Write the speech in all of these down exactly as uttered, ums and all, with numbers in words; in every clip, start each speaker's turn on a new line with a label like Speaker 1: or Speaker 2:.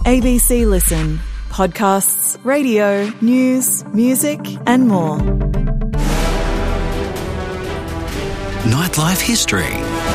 Speaker 1: A B C Listen. Podcasts, radio, news, music and more.
Speaker 2: Nightlife History.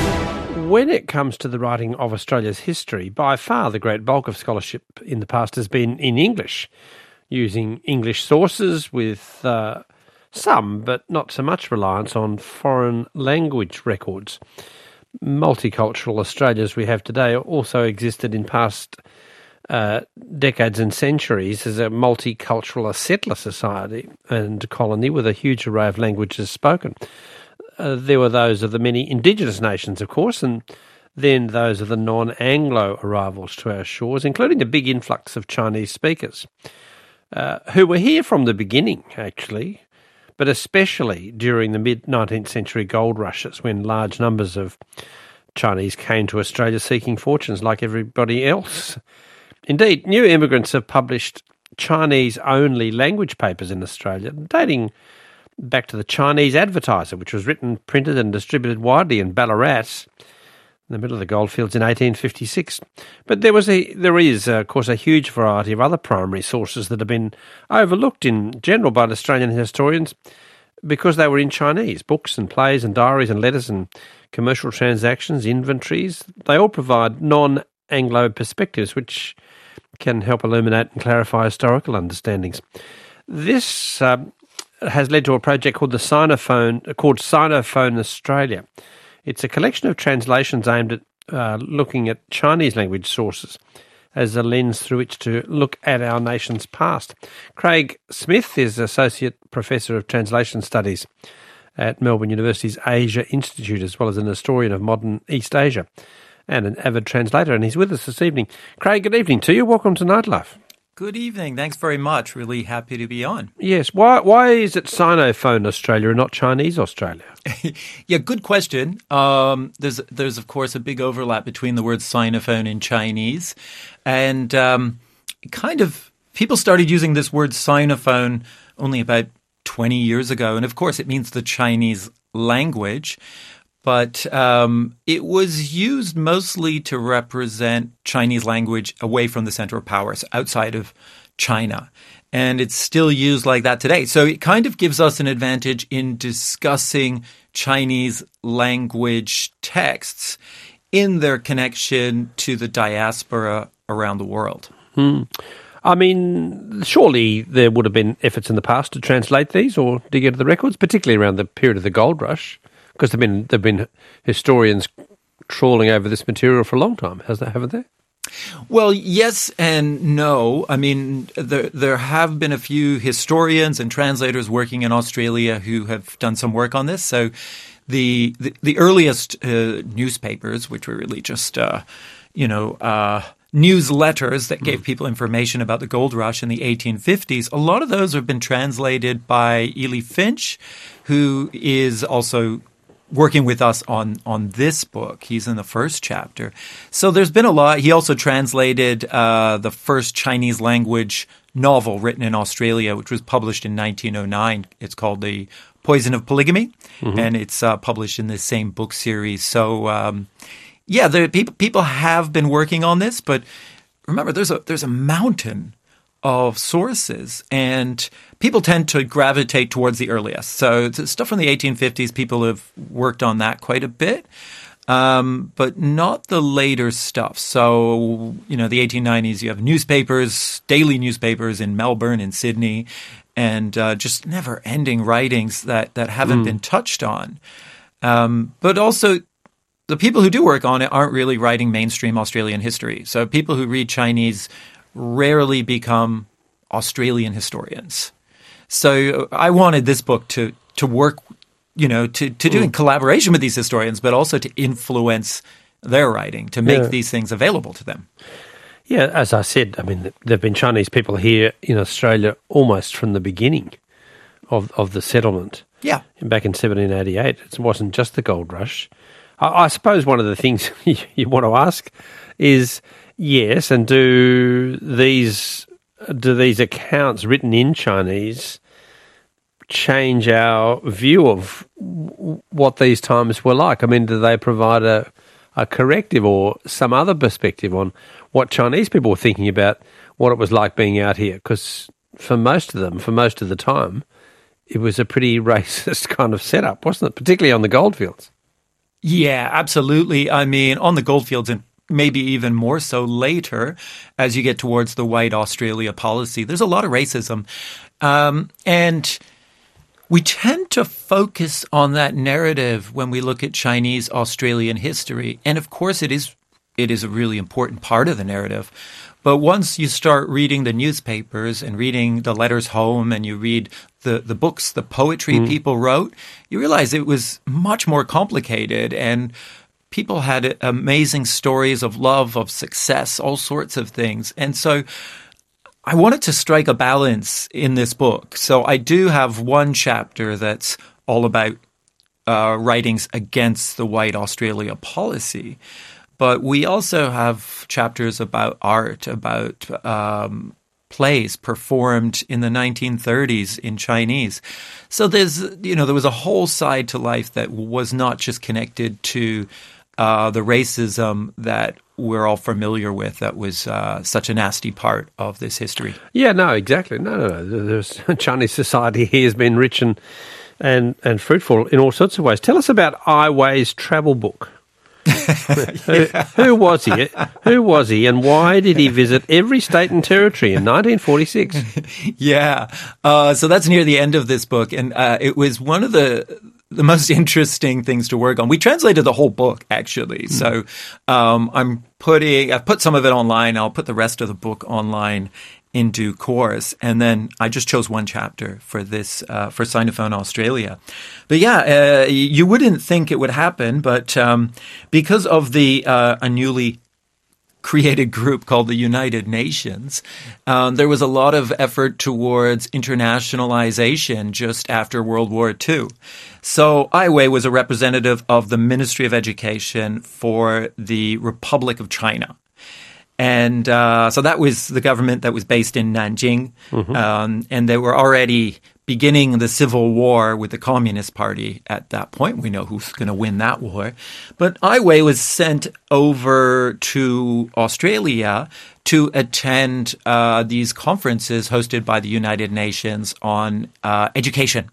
Speaker 3: When it comes to the writing of Australia's history, by far the great bulk of scholarship in the past has been in English, using English sources with uh, some, but not so much reliance on foreign language records. Multicultural Australia as we have today also existed in past uh, decades and centuries as a multicultural settler society and colony with a huge array of languages spoken. Uh, there were those of the many indigenous nations, of course, and then those of the non-Anglo arrivals to our shores, including a big influx of Chinese speakers, uh, who were here from the beginning, actually, but especially during the mid-nineteenth century gold rushes when large numbers of Chinese came to Australia seeking fortunes like everybody else. Indeed, new immigrants have published Chinese-only language papers in Australia, dating back to the Chinese Advertiser, which was written, printed and distributed widely in Ballarat in the middle of the goldfields in eighteen fifty-six. But there was a, there is, uh, of course, a huge variety of other primary sources that have been overlooked in general by Australian historians because they were in Chinese. Books and plays and diaries and letters and commercial transactions, inventories, they all provide non-Anglo perspectives which can help illuminate and clarify historical understandings. This uh, has led to a project called the Sinophone, called Sinophone Australia. It's a collection of translations aimed at uh, looking at Chinese language sources as a lens through which to look at our nation's past. Craig Smith is Associate Professor of Translation Studies at Melbourne University's Asia Institute, as well as an historian of modern East Asia and an avid translator, and he's with us this evening. Craig, good evening to you. Welcome to Nightlife.
Speaker 4: Good evening. Thanks very much. Really happy to be on.
Speaker 3: Yes. Why why is it Sinophone Australia and not Chinese Australia?
Speaker 4: Yeah, good question. Um, there's, there's, of course, a big overlap between the words Sinophone and Chinese. And um, kind of people started using this word Sinophone only about twenty years ago. And, of course, it means the Chinese language. But um, it was used mostly to represent Chinese language away from the center of power, so outside of China. And it's still used like that today. So it kind of gives us an advantage in discussing Chinese language texts in their connection to the diaspora around the world.
Speaker 3: Hmm. I mean, surely there would have been efforts in the past to translate these or dig into the records, particularly around the period of the gold rush. Because there've been there've been historians trawling over this material for a long time, hasn't haven't they?
Speaker 4: Well, yes and no. I mean, there there have been a few historians and translators working in Australia who have done some work on this. So, the the, the earliest uh, newspapers, which were really just uh, you know. Uh, newsletters that gave people information about the gold rush in the eighteen fifties. A lot of those have been translated by Ely Finch, who is also working with us on, on this book. He's in the first chapter. So there's been a lot. He also translated uh, the first Chinese language novel written in Australia, which was published in nineteen oh nine. It's called The Poison of Polygamy, mm-hmm. and it's uh, published in the same book series. So, um, yeah, there, people people have been working on this, but remember, there's a there's a mountain of sources, and people tend to gravitate towards the earliest. So the stuff from the eighteen fifties, people have worked on that quite a bit, um, but not the later stuff. So, you know, the eighteen nineties, you have newspapers, daily newspapers in Melbourne and Sydney, and uh, just never-ending writings that, that haven't mm. been touched on. Um, but also, the people who do work on it aren't really writing mainstream Australian history. So people who read Chinese rarely become Australian historians. So I wanted this book to to work, you know, to, to do in collaboration with these historians, but also to influence their writing, to make yeah. these things available to them.
Speaker 3: Yeah, as I said, I mean, there have been Chinese people here in Australia almost from the beginning of, of the settlement.
Speaker 4: Yeah.
Speaker 3: Back in seventeen eighty-eight. It wasn't just the gold rush. I, I suppose one of the things you, you want to ask is, yes, and do these do these accounts written in Chinese change our view of what these times were like? I mean, do they provide a, a corrective or some other perspective on what Chinese people were thinking about what it was like being out here? Because for most of them, for most of the time, it was a pretty racist kind of setup, wasn't it? Particularly on the goldfields.
Speaker 4: Yeah, absolutely. I mean, on the goldfields and maybe even more so later as you get towards the white Australia policy, there's a lot of racism. Um, and we tend to focus on that narrative when we look at Chinese Australian history. And of course, it is it is a really important part of the narrative. But once you start reading the newspapers and reading the letters home and you read the, the books, the poetry mm. people wrote, you realize it was much more complicated, and people had amazing stories of love, of success, all sorts of things. And so I wanted to strike a balance in this book. So I do have one chapter that's all about uh, writings against the white Australia policy. But we also have chapters about art, about um, plays performed in the nineteen thirties in Chinese. So there's, you know, there was a whole side to life that was not just connected to uh, the racism that we're all familiar with. That was uh, such a nasty part of this history.
Speaker 3: Yeah, no, exactly. No, no, no. There's, Chinese society here has been rich and, and, and fruitful in all sorts of ways. Tell us about Ai Wei's travel book. who, who was he? Who was he, and why did he visit every state and territory in nineteen forty-six?
Speaker 4: Yeah, uh, so that's near the end of this book, and uh, it was one of the the most interesting things to work on. We translated the whole book, actually. Mm. So um, I'm putting I've put some of it online. I'll put the rest of the book online in due course. And then I just chose one chapter for this, uh, for Sinophone Australia. But yeah, uh, you wouldn't think it would happen, but um, because of the uh, a newly created group called the United Nations, um, there was a lot of effort towards internationalization just after World War Two. So Ai Wei was a representative of the Ministry of Education for the Republic of China. And uh, so that was the government that was based in Nanjing. Mm-hmm. Um, and they were already beginning the civil war with the Communist Party at that point. We know who's going to win that war. But Ai Wei was sent over to Australia to attend uh, these conferences hosted by the United Nations on uh, education.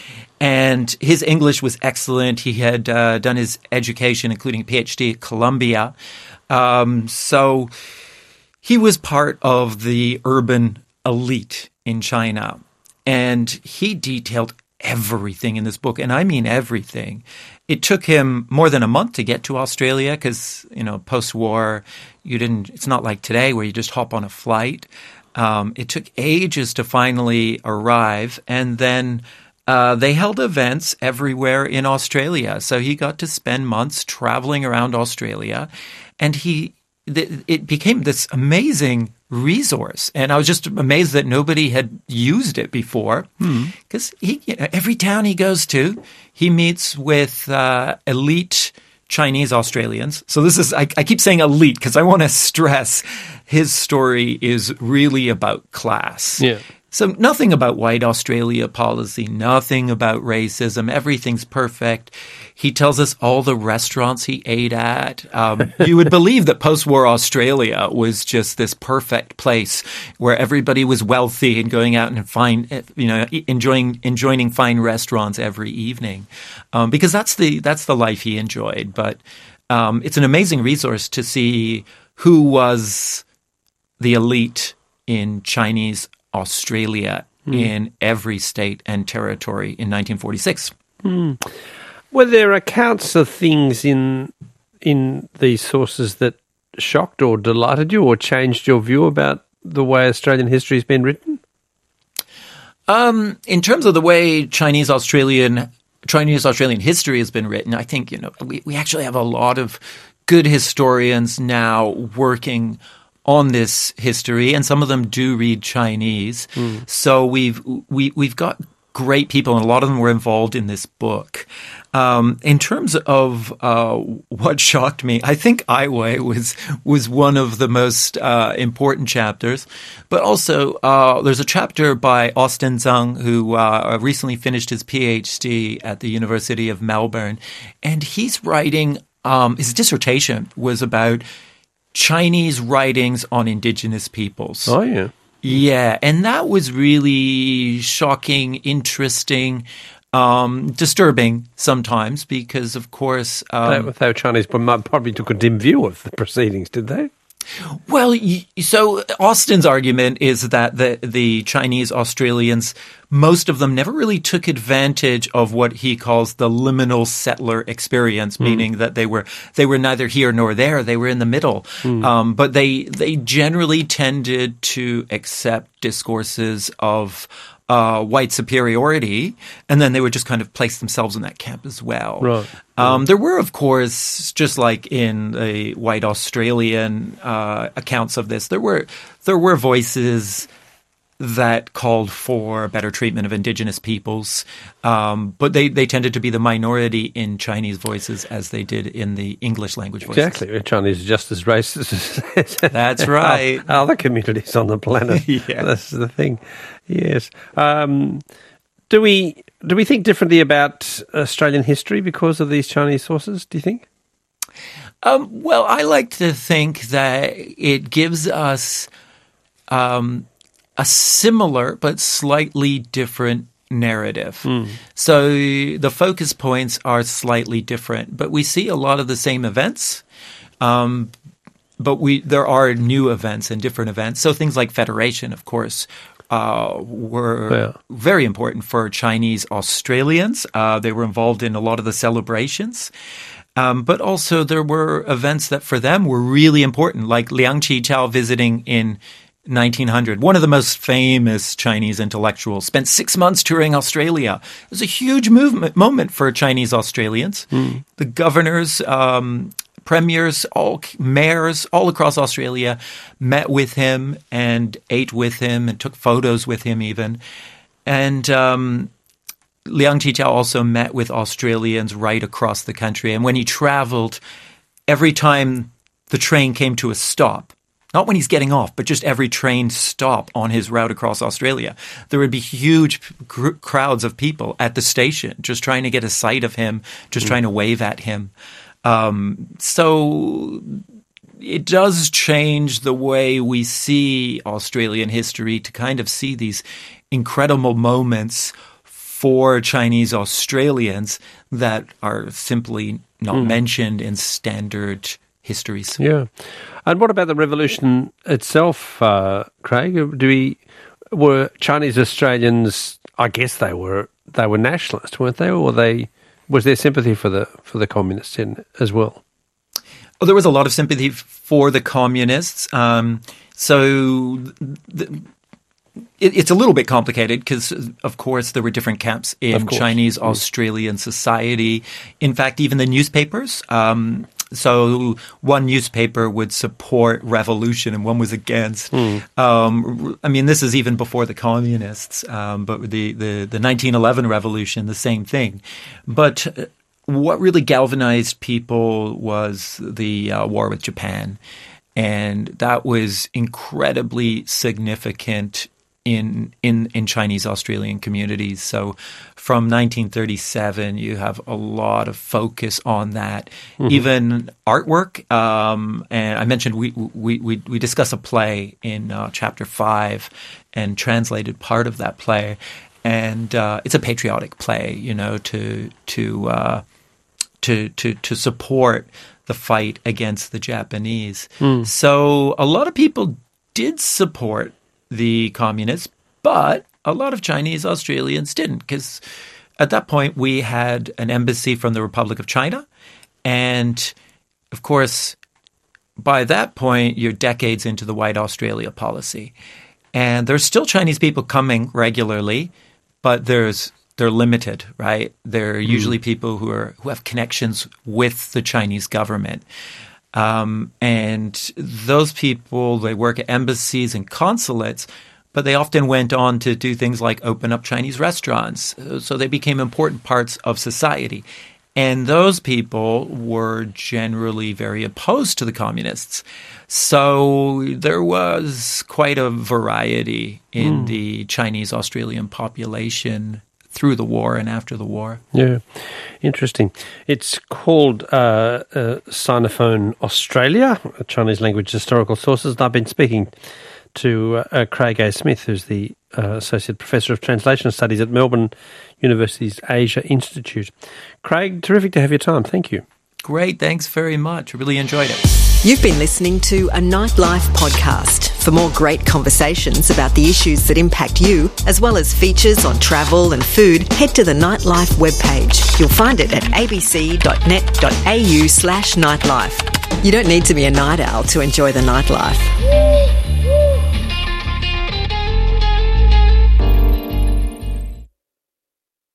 Speaker 4: And his English was excellent. He had uh, done his education, including a PhD at Columbia. Um, so he was part of the urban elite in China, and he detailed everything in this book, and I mean everything. It took him more than a month to get to Australia because, you know, post-war, you didn't. It's not like today where you just hop on a flight. Um, it took ages to finally arrive, and then Uh, they held events everywhere in Australia. So he got to spend months traveling around Australia, and he th- it became this amazing resource. And I was just amazed that nobody had used it before, because hmm. he you know, every town he goes to, he meets with uh, elite Chinese Australians. So this is, I, I keep saying elite because I want to stress his story is really about class.
Speaker 3: Yeah.
Speaker 4: So nothing about white Australia policy, nothing about racism. Everything's perfect. He tells us all the restaurants he ate at. Um, you would believe that post-war Australia was just this perfect place where everybody was wealthy and going out and fine, you know, enjoying enjoying fine restaurants every evening, um, because that's the that's the life he enjoyed. But um, it's an amazing resource to see who was the elite in Chinese Australia mm. in every state and territory in nineteen forty-six.
Speaker 3: Mm. Were there accounts of things in in these sources that shocked or delighted you or changed your view about the way Australian history has been written?
Speaker 4: Um, in terms of the way Chinese Australian Chinese Australian history has been written, I think, you know, we, we actually have a lot of good historians now working on this history, and some of them do read Chinese. Mm. So we've we we've got great people, and a lot of them were involved in this book. Um, in terms of uh, what shocked me, I think Ai Wei was was one of the most uh, important chapters. But also, uh, there's a chapter by Austin Zhang, who uh, recently finished his PhD at the University of Melbourne, and he's writing um, his dissertation was about Chinese writings on indigenous peoples.
Speaker 3: Oh, yeah.
Speaker 4: Yeah, and that was really shocking, interesting, um, disturbing sometimes because, of course... Um,
Speaker 3: they, they were Chinese, but probably took a dim view of the proceedings, did they?
Speaker 4: Well, so Austin's argument is that the the Chinese Australians, most of them never really took advantage of what he calls the liminal settler experience, mm. meaning that they were they were neither here nor there; they were in the middle. Mm. Um, but they they generally tended to accept discourses of Uh, white superiority, and then they would just kind of place themselves in that camp as well.
Speaker 3: Right.
Speaker 4: Um, there were, of course, just like in the white Australian uh, accounts of this, there were there were voices that called for better treatment of indigenous peoples, um, but they, they tended to be the minority in Chinese voices as they did in the English language voices.
Speaker 3: Exactly. Chinese are just as racist as
Speaker 4: That's right.
Speaker 3: other communities on the planet.
Speaker 4: Yeah.
Speaker 3: That's the thing. Yes. Um, do we do we think differently about Australian history because of these Chinese sources, do you think?
Speaker 4: Um, well, I like to think that it gives us um, a similar but slightly different narrative. Mm. So the focus points are slightly different, but we see a lot of the same events. Um, but we there are new events and different events. So things like Federation, of course, Uh, were yeah. very important for Chinese Australians. Uh, they were involved in a lot of the celebrations. Um, but also there were events that for them were really important, like Liang Qichao visiting in nineteen hundred. One of the most famous Chinese intellectuals spent six months touring Australia. It was a huge movement moment for Chinese Australians. Mm. The governors um premiers, all mayors all across Australia met with him and ate with him and took photos with him even. And um, Liang Qichao also met with Australians right across the country. And when he traveled, every time the train came to a stop, not when he's getting off, but just every train stop on his route across Australia, there would be huge gr- crowds of people at the station just trying to get a sight of him, just mm. trying to wave at him. Um, so it does change the way we see Australian history to kind of see these incredible moments for Chinese Australians that are simply not mm. mentioned in standard histories.
Speaker 3: Yeah. And what about the revolution itself, uh, Craig? Do we, were Chinese Australians, I guess they were, they were nationalist, weren't they? Or were they... Was there sympathy for the for the communists in as well?
Speaker 4: Oh, there was a lot of sympathy for the communists. Um, so the, it, it's a little bit complicated because, of course, there were different camps in Chinese mm. Australian society. In fact, even the newspapers. Um, so one newspaper would support revolution and one was against. Mm. Um, I mean, this is even before the communists, um, but the, the, the nineteen eleven revolution, the same thing. But what really galvanized people was the uh, war with Japan. And that was incredibly significant in in in Chinese Australian communities. So from nineteen thirty-seven, you have a lot of focus on that. Mm-hmm. Even artwork. Um, and I mentioned we we we, we discuss a play in uh, chapter five and translated part of that play. And uh, it's a patriotic play, you know, to to uh, to to to support the fight against the Japanese. Mm. So a lot of people did support the communists, but a lot of Chinese Australians didn't, because at that point we had an embassy from the Republic of China. And of course, by that point, you're decades into the White Australia policy. And there's still Chinese people coming regularly, but there's they're limited, right? They're mm. usually people who are who have connections with the Chinese government. Um, and those people, they work at embassies and consulates, but they often went on to do things like open up Chinese restaurants. So they became important parts of society. And those people were generally very opposed to the communists. So there was quite a variety in mm. the Chinese Australian population through the war and after the war.
Speaker 3: Yeah, interesting. It's called uh, uh, Sinophone Australia, Chinese language historical sources. And I've been speaking to uh, uh, Craig A. Smith, who's the uh, Associate Professor of Translation Studies at Melbourne University's Asia Institute. Craig, terrific to have your time. Thank you.
Speaker 4: Great. Thanks very much. I really enjoyed it.
Speaker 5: You've been listening to a Nightlife podcast. For more great conversations about the issues that impact you, as well as features on travel and food, head to the Nightlife webpage. You'll find it at abc.net.au slash nightlife. You don't need to be a night owl to enjoy the nightlife.